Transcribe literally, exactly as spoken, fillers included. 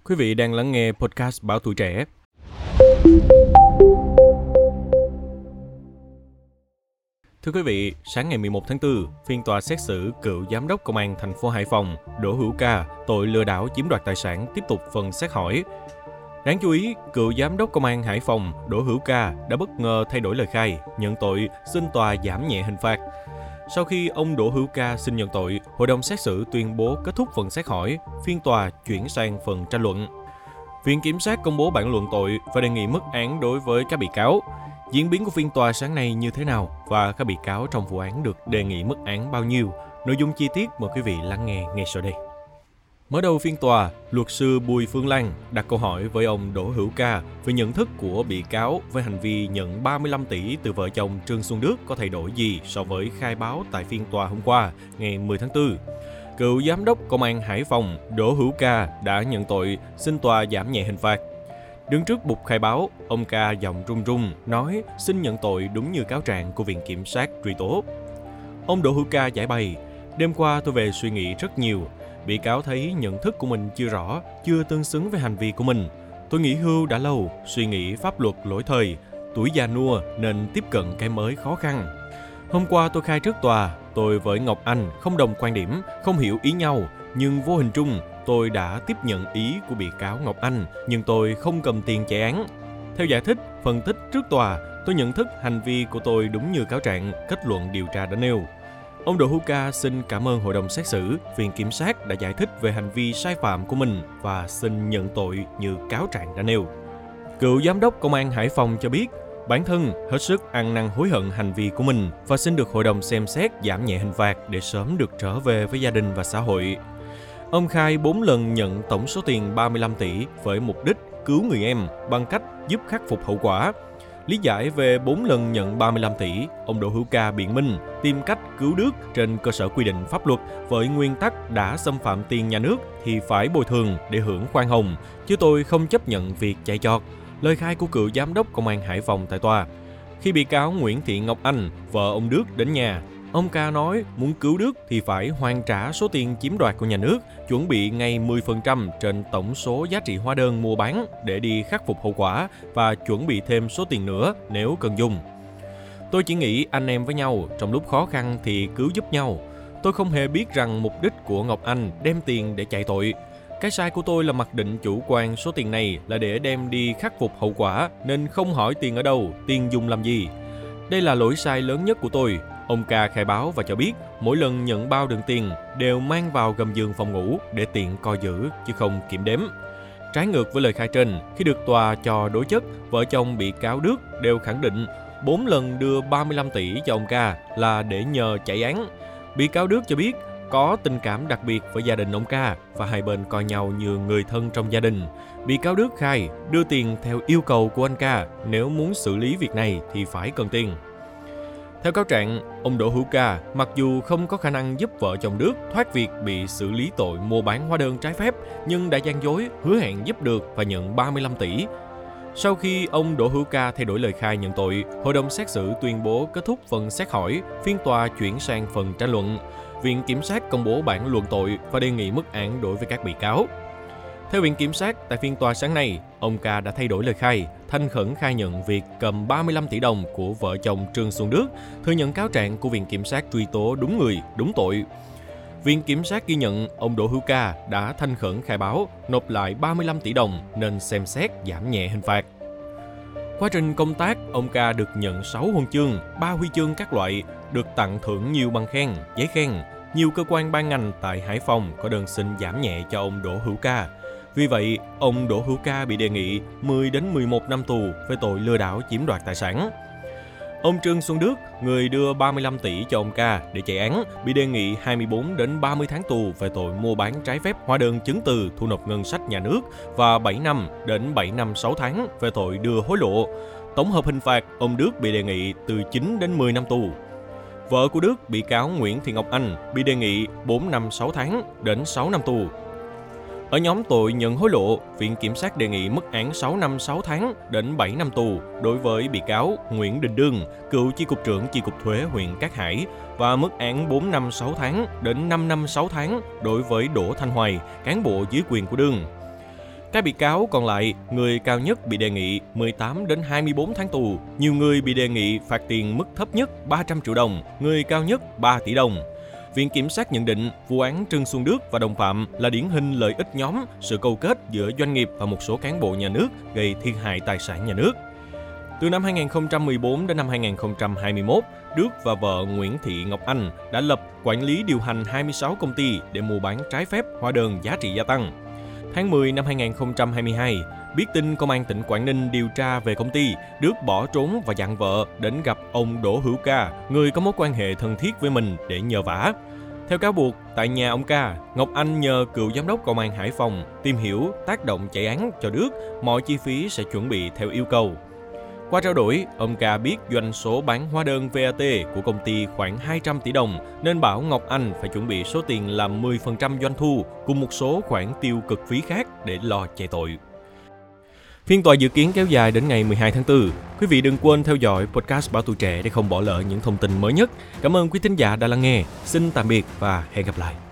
Quý vị đang lắng nghe podcast Báo Tuổi Trẻ. Thưa quý vị, sáng ngày mười một tháng tư, phiên tòa xét xử cựu giám đốc công an thành phố Hải Phòng Đỗ Hữu Ca tội lừa đảo chiếm đoạt tài sản tiếp tục phần xét hỏi. Đáng chú ý, cựu giám đốc công an Hải Phòng Đỗ Hữu Ca đã bất ngờ thay đổi lời khai, nhận tội, xin tòa giảm nhẹ hình phạt. Sau khi ông Đỗ Hữu Ca xin nhận tội, hội đồng xét xử tuyên bố kết thúc phần xét hỏi, phiên tòa chuyển sang phần tranh luận. Viện Kiểm sát công bố bản luận tội và đề nghị mức án đối với các bị cáo. Diễn biến của phiên tòa sáng nay như thế nào và các bị cáo trong vụ án được đề nghị mức án bao nhiêu? Nội dung chi tiết mời quý vị lắng nghe ngay sau đây. Mở đầu phiên tòa, luật sư Bùi Phương Lan đặt câu hỏi với ông Đỗ Hữu Ca về nhận thức của bị cáo với hành vi nhận ba mươi lăm tỷ từ vợ chồng Trương Xuân Đức có thay đổi gì so với khai báo tại phiên tòa hôm qua, ngày mười tháng tư. Cựu giám đốc công an Hải Phòng Đỗ Hữu Ca đã nhận tội, xin tòa giảm nhẹ hình phạt. Đứng trước bục khai báo, ông Ca giọng run run nói xin nhận tội đúng như cáo trạng của Viện Kiểm sát truy tố. Ông Đỗ Hữu Ca giải bày, đêm qua tôi về suy nghĩ rất nhiều. Bị cáo thấy nhận thức của mình chưa rõ, chưa tương xứng với hành vi của mình. Tôi nghỉ hưu đã lâu, suy nghĩ pháp luật lỗi thời, tuổi già nua nên tiếp cận cái mới khó khăn. Hôm qua tôi khai trước tòa, tôi với Ngọc Anh không đồng quan điểm, không hiểu ý nhau, nhưng vô hình trung tôi đã tiếp nhận ý của bị cáo Ngọc Anh, nhưng tôi không cầm tiền chạy án. Theo giải thích, phân tích trước tòa, tôi nhận thức hành vi của tôi đúng như cáo trạng, kết luận điều tra đã nêu. Ông Đỗ Hữu Ca xin cảm ơn hội đồng xét xử, Viện Kiểm sát đã giải thích về hành vi sai phạm của mình và xin nhận tội như cáo trạng đã nêu. Cựu giám đốc công an Hải Phòng cho biết, bản thân hết sức ăn năn hối hận hành vi của mình và xin được hội đồng xem xét giảm nhẹ hình phạt để sớm được trở về với gia đình và xã hội. Ông khai bốn lần nhận tổng số tiền ba mươi lăm tỷ với mục đích cứu người em bằng cách giúp khắc phục hậu quả. Lý giải về bốn lần nhận ba mươi lăm tỷ, ông Đỗ Hữu Ca biện minh tìm cách cứu Đức trên cơ sở quy định pháp luật với nguyên tắc đã xâm phạm tiền nhà nước thì phải bồi thường để hưởng khoan hồng, chứ tôi không chấp nhận việc chạy chọt. Lời khai của cựu giám đốc công an Hải Phòng tại tòa. Khi bị cáo Nguyễn Thị Ngọc Anh, vợ ông Đức đến nhà, ông Ca nói muốn cứu Đức thì phải hoàn trả số tiền chiếm đoạt của nhà nước, chuẩn bị ngay mười phần trăm trên tổng số giá trị hóa đơn mua bán để đi khắc phục hậu quả và chuẩn bị thêm số tiền nữa nếu cần dùng. Tôi chỉ nghĩ anh em với nhau, trong lúc khó khăn thì cứu giúp nhau. Tôi không hề biết rằng mục đích của Ngọc Anh đem tiền để chạy tội. Cái sai của tôi là mặc định chủ quan số tiền này là để đem đi khắc phục hậu quả nên không hỏi tiền ở đâu, tiền dùng làm gì. Đây là lỗi sai lớn nhất của tôi. Ông Ca khai báo và cho biết mỗi lần nhận bao đựng tiền đều mang vào gầm giường phòng ngủ để tiện coi giữ chứ không kiểm đếm. Trái ngược với lời khai trên, khi được tòa cho đối chất, vợ chồng bị cáo Đức đều khẳng định bốn lần đưa ba mươi lăm tỷ cho ông Ca là để nhờ chạy án. Bị cáo Đức cho biết có tình cảm đặc biệt với gia đình ông Ca và hai bên coi nhau như người thân trong gia đình. Bị cáo Đức khai đưa tiền theo yêu cầu của anh Ca, nếu muốn xử lý việc này thì phải cần tiền. Theo cáo trạng, ông Đỗ Hữu Ca mặc dù không có khả năng giúp vợ chồng Đức thoát việc bị xử lý tội mua bán hóa đơn trái phép, nhưng đã gian dối, hứa hẹn giúp được và nhận ba mươi lăm tỷ. Sau khi ông Đỗ Hữu Ca thay đổi lời khai nhận tội, hội đồng xét xử tuyên bố kết thúc phần xét hỏi, phiên tòa chuyển sang phần tranh luận. Viện Kiểm sát công bố bản luận tội và đề nghị mức án đối với các bị cáo. Theo Viện Kiểm sát, tại phiên tòa sáng nay, ông Ca đã thay đổi lời khai, thành khẩn khai nhận việc cầm ba mươi lăm tỷ đồng của vợ chồng Trương Xuân Đức, thừa nhận cáo trạng của Viện Kiểm sát truy tố đúng người, đúng tội. Viện Kiểm sát ghi nhận ông Đỗ Hữu Ca đã thành khẩn khai báo, nộp lại ba mươi lăm tỷ đồng nên xem xét giảm nhẹ hình phạt. Quá trình công tác, ông Ca được nhận sáu huân chương, ba huy chương các loại, được tặng thưởng nhiều bằng khen, giấy khen. Nhiều cơ quan ban ngành tại Hải Phòng có đơn xin giảm nhẹ cho ông Đỗ Hữu Ca. Vì vậy, ông Đỗ Hữu Ca bị đề nghị mười đến mười một năm tù về tội lừa đảo chiếm đoạt tài sản. Ông Trương Xuân Đức, người đưa ba mươi lăm tỷ cho ông Ca để chạy án, bị đề nghị hai mươi bốn đến ba mươi tháng tù về tội mua bán trái phép hóa đơn chứng từ thu nộp ngân sách nhà nước và bảy năm đến bảy năm sáu tháng về tội đưa hối lộ. Tổng hợp hình phạt, ông Đức bị đề nghị từ chín đến mười năm tù. Vợ của Đức, bị cáo Nguyễn Thị Ngọc Anh, bị đề nghị bốn năm sáu tháng đến sáu năm tù. Ở nhóm tội nhận hối lộ, Viện Kiểm sát đề nghị mức án sáu năm sáu tháng đến bảy năm tù đối với bị cáo Nguyễn Đình Đương, cựu chi cục trưởng chi cục thuế huyện Cát Hải, và mức án bốn năm sáu tháng đến năm năm sáu tháng đối với Đỗ Thanh Hoài, cán bộ dưới quyền của Đương. Các bị cáo còn lại, người cao nhất bị đề nghị mười tám đến hai mươi bốn tháng tù, nhiều người bị đề nghị phạt tiền mức thấp nhất ba trăm triệu đồng, người cao nhất ba tỷ đồng. Viện Kiểm sát nhận định vụ án Trương Xuân Đức và đồng phạm là điển hình lợi ích nhóm, sự câu kết giữa doanh nghiệp và một số cán bộ nhà nước gây thiệt hại tài sản nhà nước. Từ năm hai nghìn không trăm mười bốn đến năm hai nghìn không trăm hai mươi mốt, Đức và vợ Nguyễn Thị Ngọc Anh đã lập, quản lý điều hành hai mươi sáu công ty để mua bán trái phép hóa đơn giá trị gia tăng. Tháng mười năm hai nghìn không trăm hai mươi hai, biết tin Công an tỉnh Quảng Ninh điều tra về công ty, Đức bỏ trốn và dặn vợ đến gặp ông Đỗ Hữu Ca, người có mối quan hệ thân thiết với mình để nhờ vả. Theo cáo buộc, tại nhà ông Ca, Ngọc Anh nhờ cựu giám đốc Công an Hải Phòng tìm hiểu tác động chạy án cho Đức, mọi chi phí sẽ chuẩn bị theo yêu cầu. Qua trao đổi, ông Ca biết doanh số bán hóa đơn vê a tê của công ty khoảng hai trăm tỷ đồng, nên bảo Ngọc Anh phải chuẩn bị số tiền là mười phần trăm doanh thu cùng một số khoản tiêu cực phí khác để lo chạy tội. Phiên tòa dự kiến kéo dài đến ngày mười hai tháng tư. Quý vị đừng quên theo dõi podcast Báo Tuổi Trẻ để không bỏ lỡ những thông tin mới nhất. Cảm ơn quý thính giả đã lắng nghe. Xin tạm biệt và hẹn gặp lại.